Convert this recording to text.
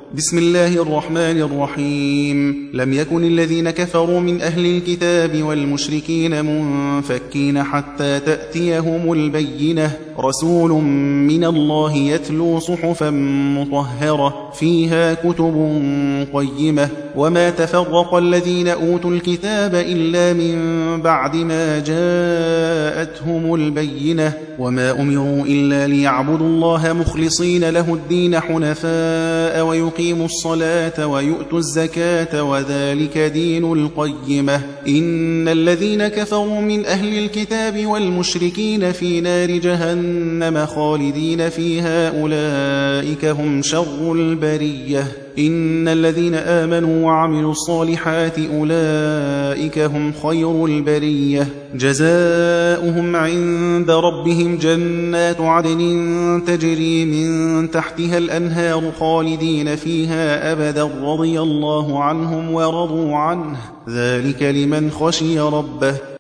بسم الله الرحمن الرحيم. لم يكن الذين كفروا من أهل الكتاب والمشركين منفكين حتى تأتيهم البينة، رسول من الله يتلو صحفا مطهرة فيها كتب قيمة. وما تفرق الذين أوتوا الكتاب إلا من بعد ما جاءتهم البينة، وما أمروا إلا ليعبدوا الله مخلصين له الدين حنفاء ويقيموا الصلاة ويؤتوا الزكاة وذلك دين القيمة. إن الذين كفروا من أهل الكتاب والمشركين في نار جهنم خالدين فيها أولئك هم شر البرية. إن الذين آمنوا وعملوا الصالحات أولئك هم خير البرية. جزاؤهم عند ربهم جنات عدن تجري من تحتها الأنهار خالدين فيها أبدا رضي الله عنهم ورضوا عنه ذلك لمن خشي ربه.